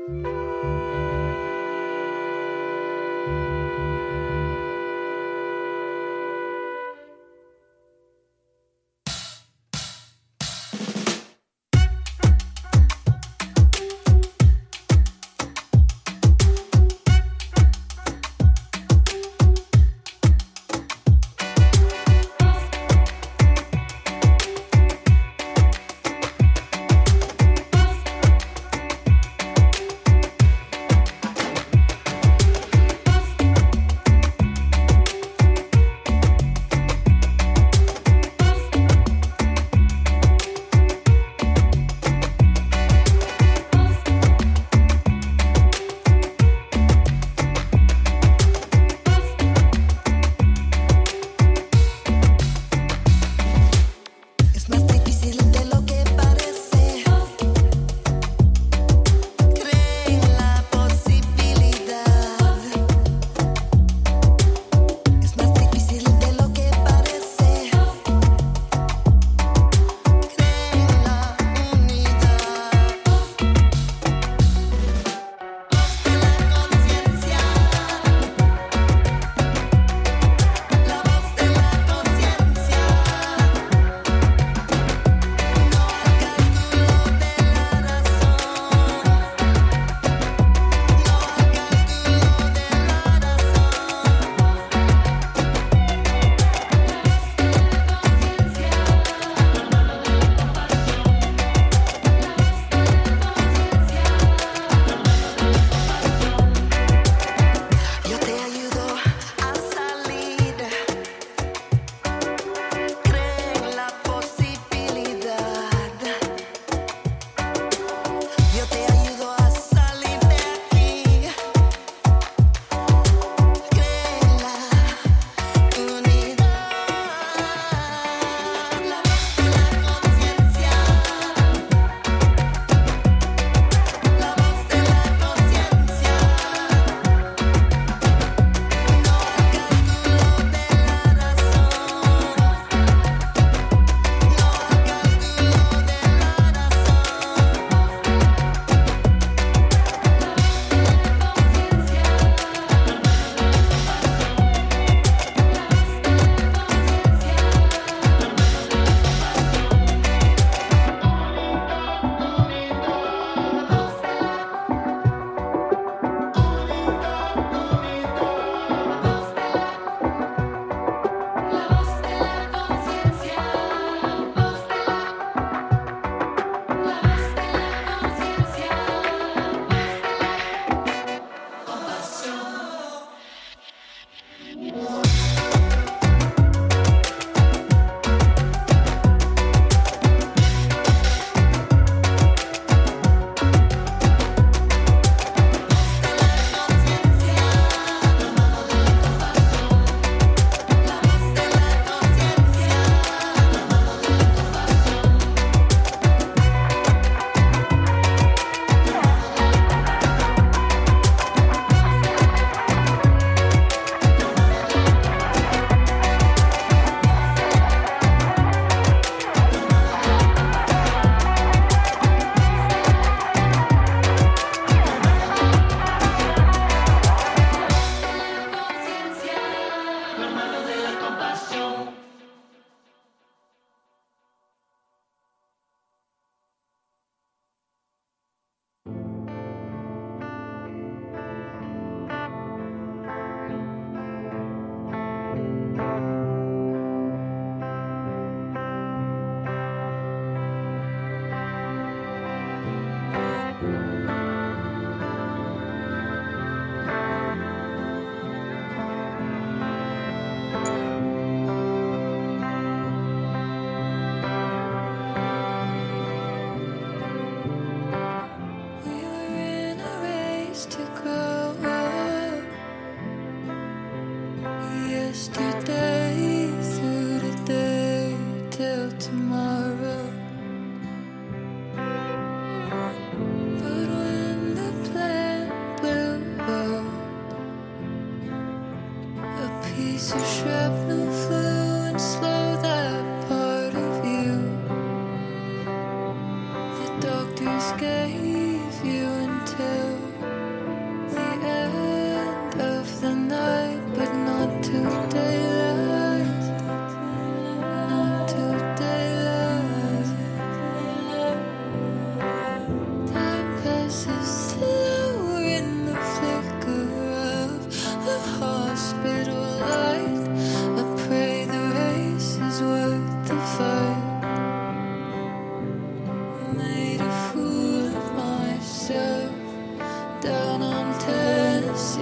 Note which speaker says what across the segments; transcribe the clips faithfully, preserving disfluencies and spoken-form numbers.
Speaker 1: piece of shrapnel flew and slowed that part of you the doctors gave you until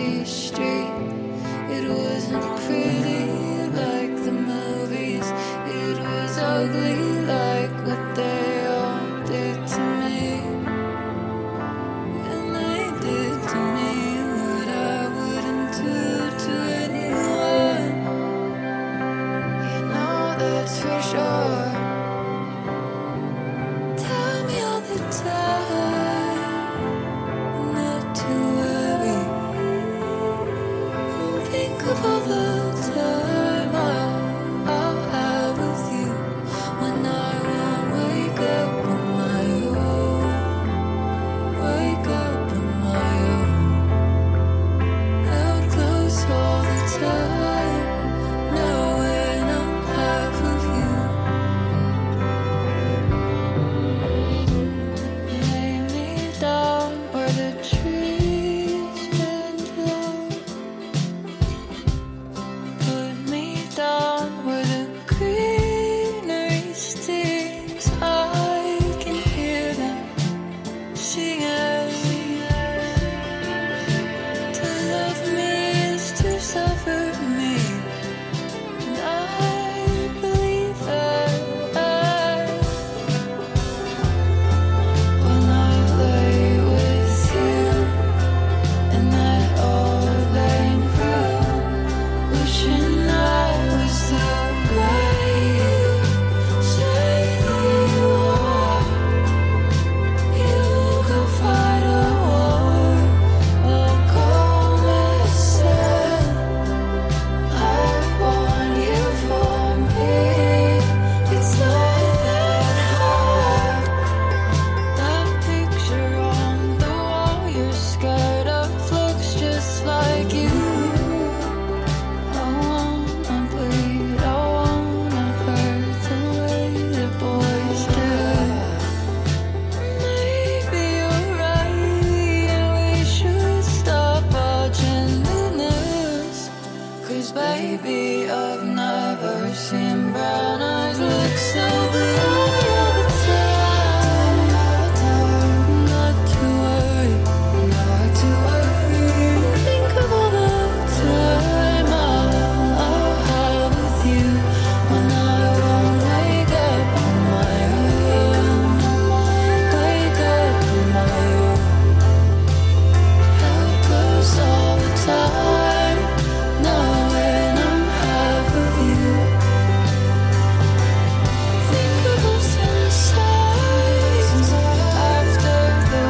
Speaker 1: empty street. It wasn't pretty like the movies. It was ugly like what they all did to me. And they did to me what I wouldn't do to anyone. You know that's for sure. Tell me all the time not to worry. Think of all the time I'll, I'll have with you when I won't wake up on my own. Wake up on my own. Held close all the time, knowing I'm half of you. Lay me down where the trees bend low. Put me down where the greenery stings. I can hear them singing. To love me is to suffer me, and I believe it. When I lay with you in that old lane room, wishing I was the way you say you are. You go fight a war, I'll come and say I want you for me. It's not that hard. That picture on the wall you're scared of looks just like you. I wanna bleed, I wanna hurt the way the boys do. Maybe you're right, and we should stop watching the news. 'Cause baby, I've never seen brown eyes look so blue. All the time, not to worry, not to worry. Think of all the time I'll, I'll have with you when I won't wake up on my own. Wake up on my own. Held close all the time, knowing I'm half of you. Think of us inside after the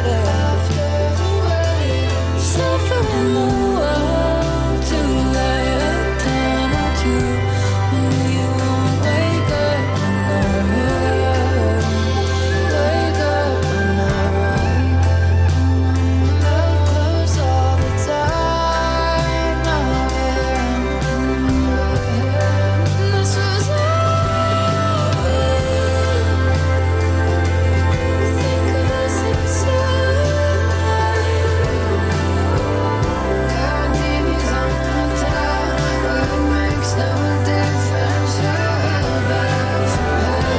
Speaker 1: wedding. Suffering the world to lay a tunnel to when we won't wake up on our own. Wake up on our own. Held close all the time, knowing this was all we. Think of us inside. Got T Vs on the top, but it makes no difference. You're better for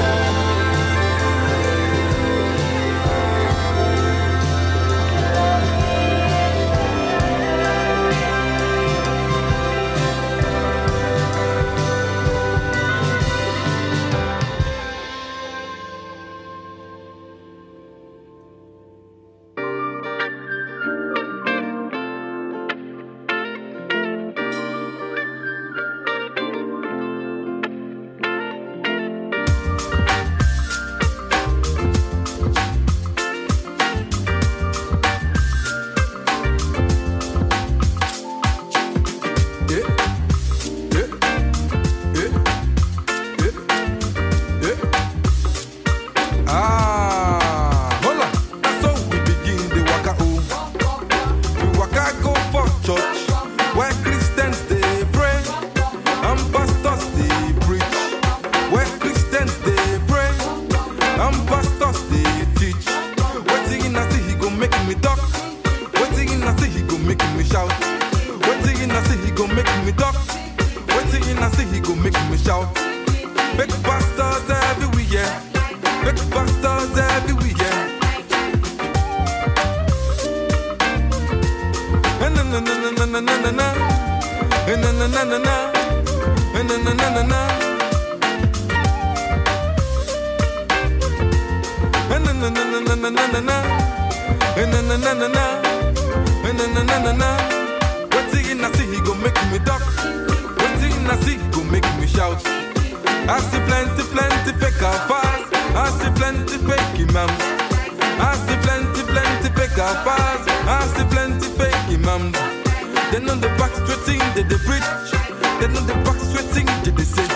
Speaker 2: Ah, hold on. That's how we begin the waka oh. We waka go for church, where Christians they pray, and pastors they preach. Where Christians they pray, and pastors they teach. Waiting I see he go make me talk. Waiting I see he go make me shout. Waiting I see he go make me talk. Waiting I see he go make me shout. Big pastors everywhere. Big pastors everywhere. Na na na na na na na na, na na na na na, na na na na na. Na na na na na na na na, na na na na na, na na na na na. Waiting I see he go make me duck. Waiting I see go make me shout. I see plenty, plenty fake and fast. I see plenty fake imams. I see plenty, plenty fake and fast. I see plenty fake imams. They know the back straight thing that they preach. They know the back straight thing that they say.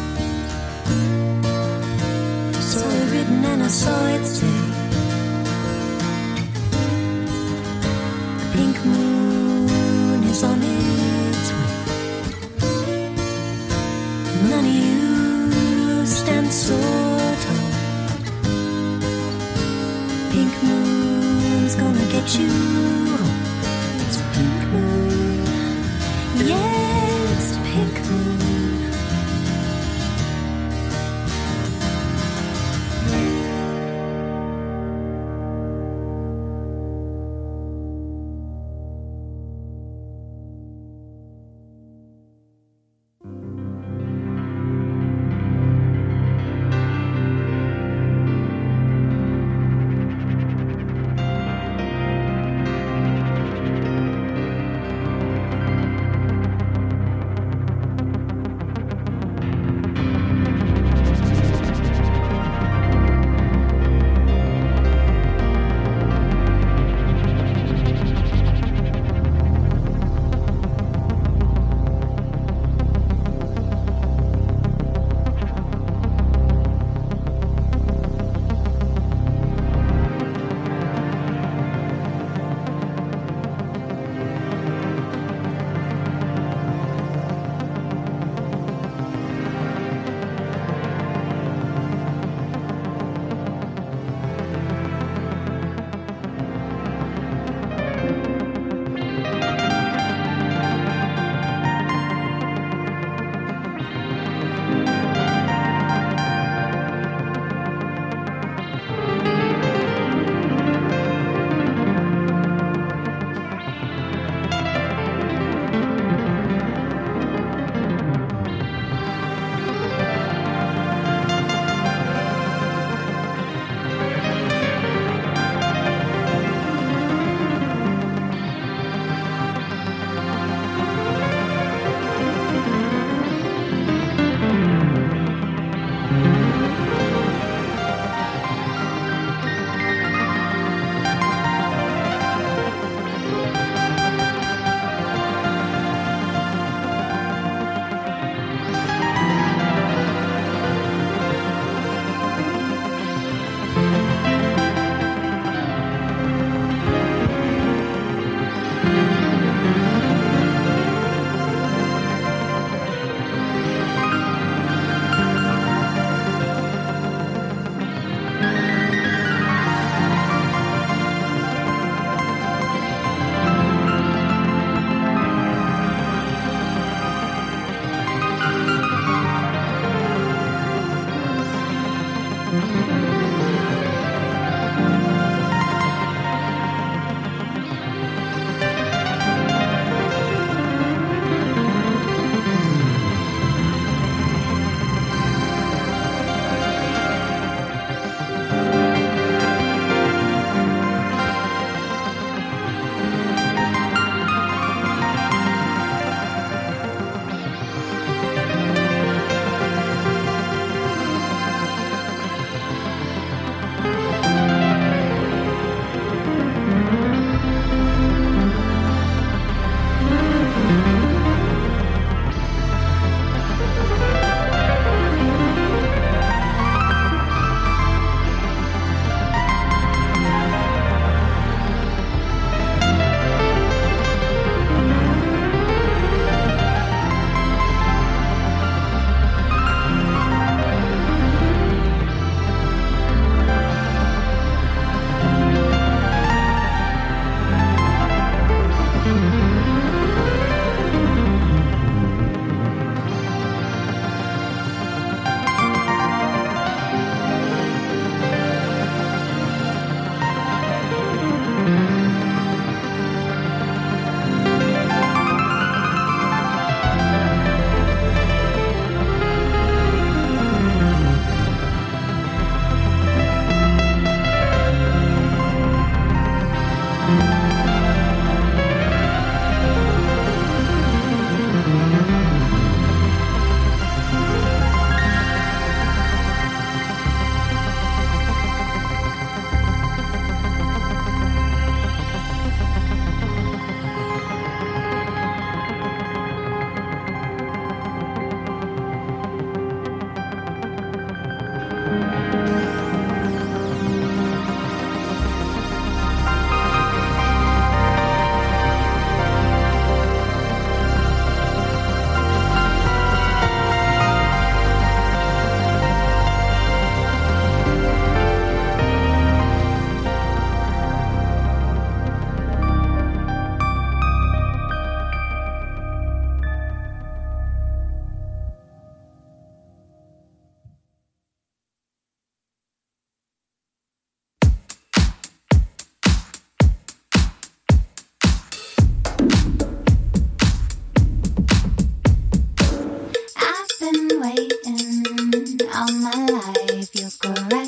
Speaker 3: saw it say Pink moon is on its way. None of you stand so tall. Pink moon's gonna get you home. It's a pink moon. Yeah, it's a pink moon.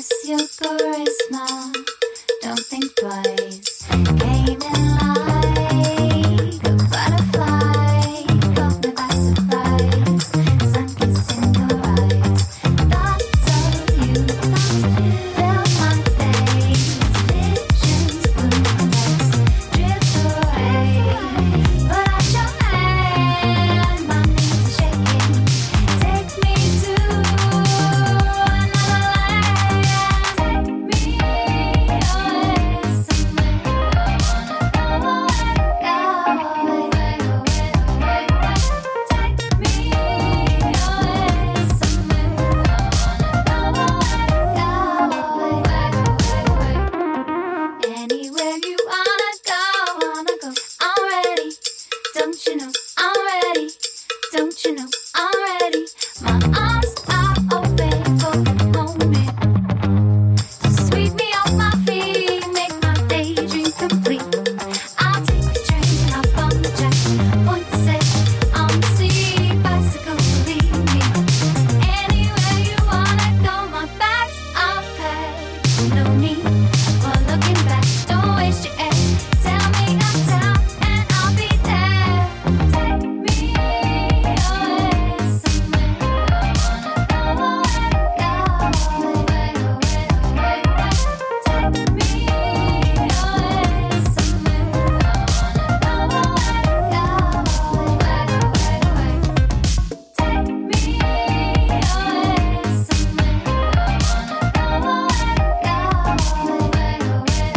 Speaker 1: Away, away, away.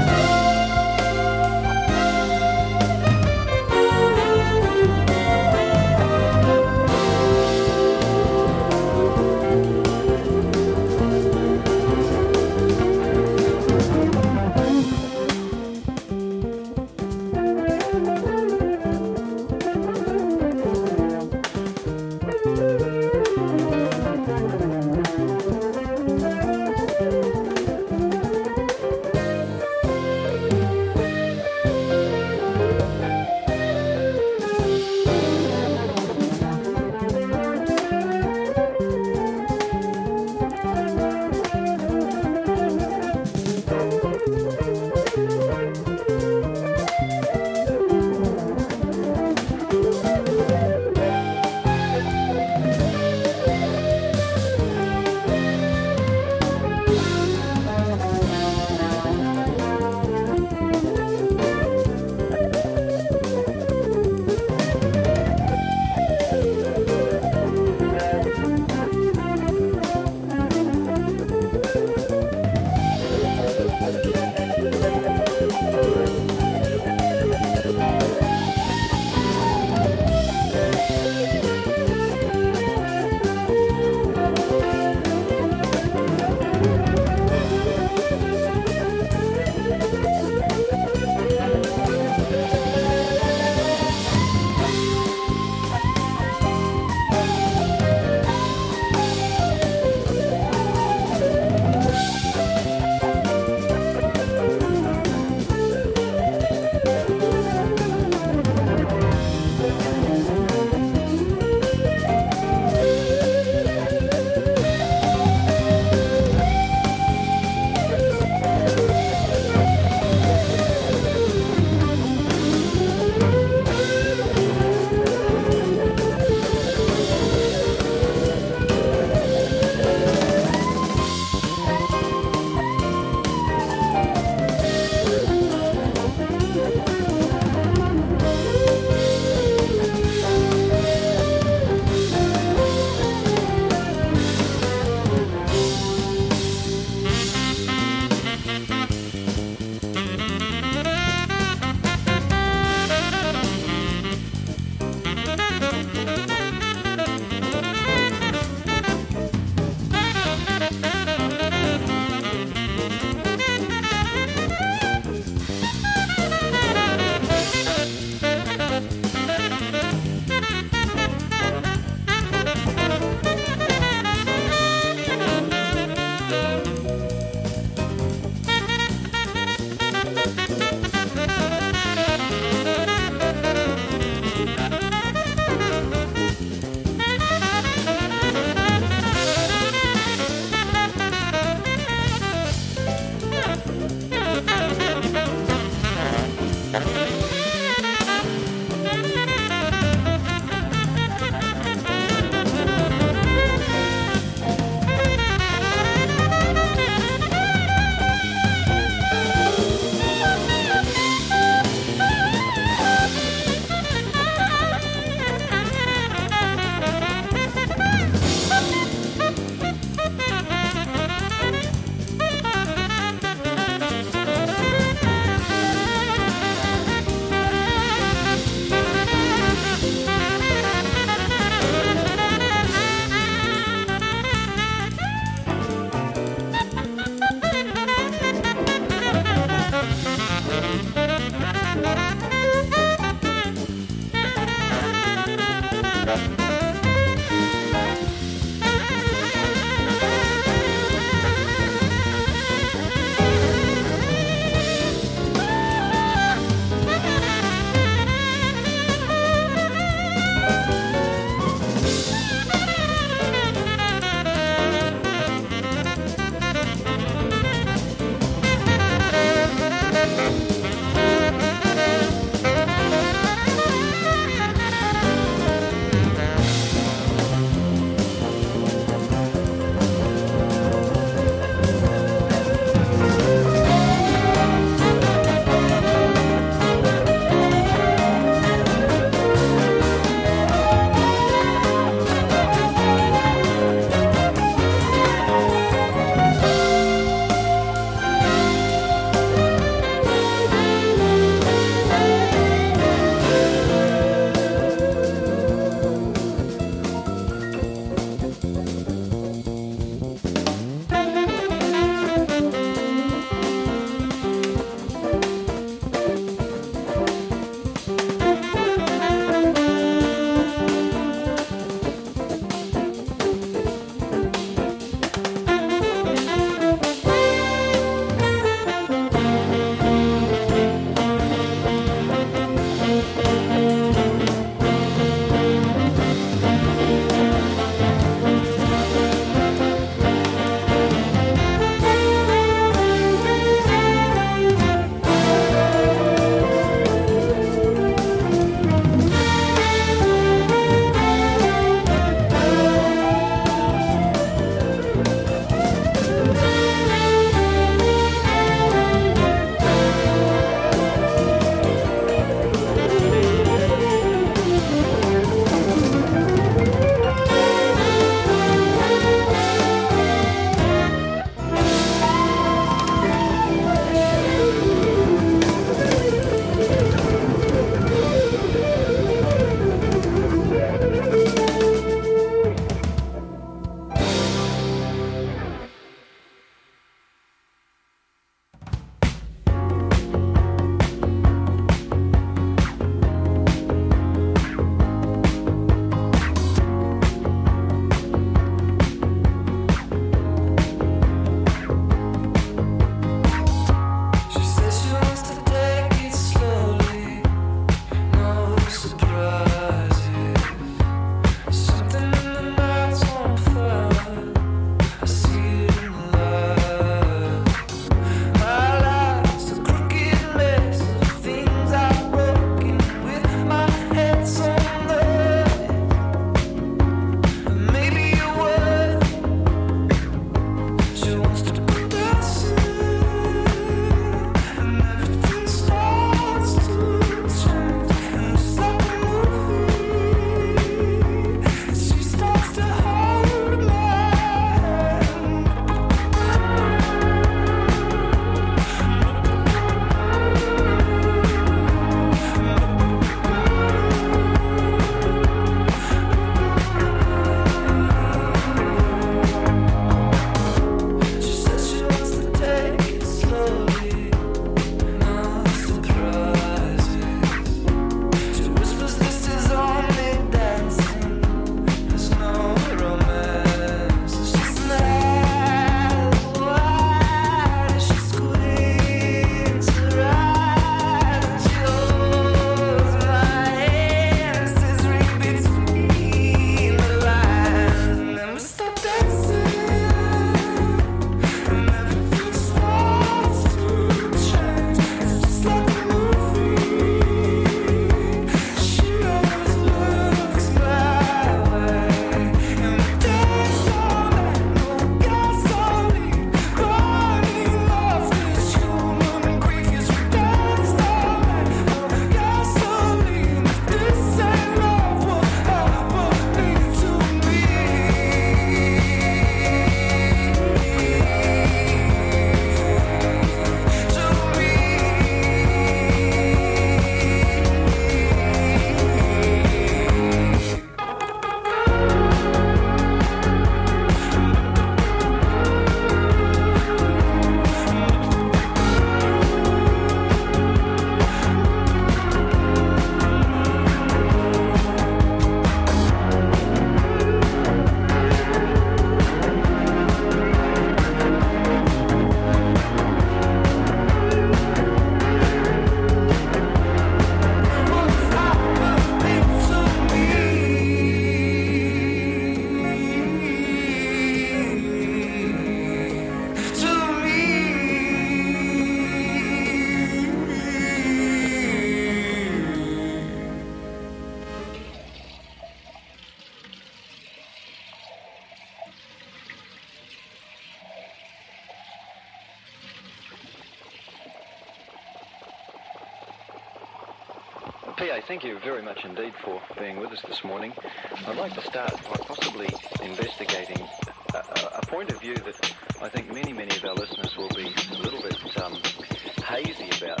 Speaker 4: P A, thank you very much indeed for being with us this morning. I'd like to start by possibly investigating a, a, a point of view that I think many, many of our listeners will be a little bit um, hazy about.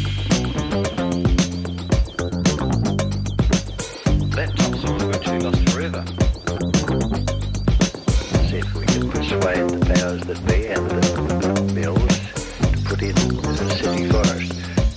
Speaker 4: That top song virtually lost forever.
Speaker 5: See if we can persuade the powers that be and the mills to put in the city forest.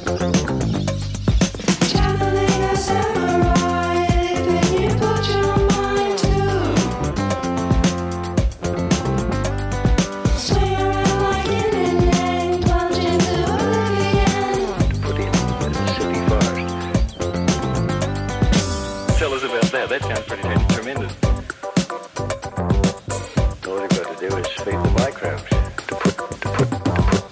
Speaker 4: That sounds pretty tremendous.
Speaker 5: All you've got to do is feed the microbes to put, to put, to put.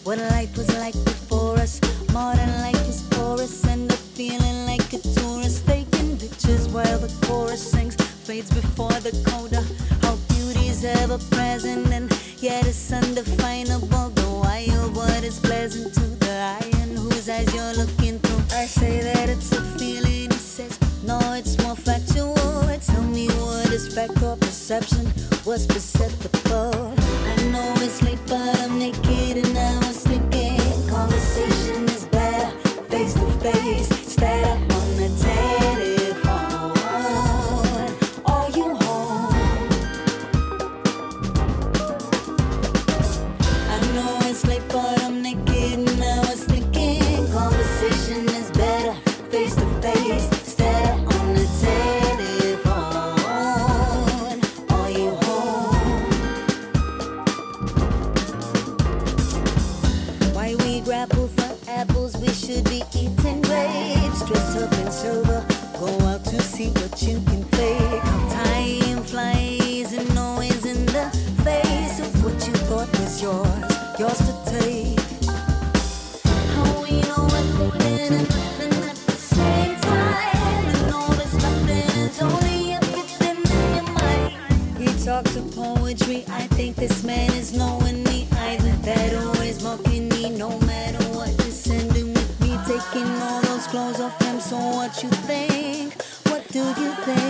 Speaker 3: what life was like before us. Modern life is porous, end up feeling like a tourist, taking pictures while the chorus sings, fades before the coda. How beauty's ever present and yet it's undefinable. The why of what is pleasant to the eye and whose eyes you're looking through. I say that it's a feeling, he says no, it's more factual. Tell me what is fact or perception, what's perceptible. I know it's late but I'm naked and I was thinking conversation is better face to face instead of on the telephone. Are you home? I know it's late but I'm naked and I was thinking conversation is better face to face instead of on the telephone. Are you home? Why we grapple for apples, we should be eating grapes. Dress up and sober, go out to see what you can fake. How time flies and noise in the face of what you thought was yours, yours to take. How we know what's happening and nothing at the same time. And all this nothing is only everything in your mind. He talks of poetry, I think this man is knowing me either. That always mocking me no matter what. Descending with me, taking all those clothes off him. So what you think? What do you think?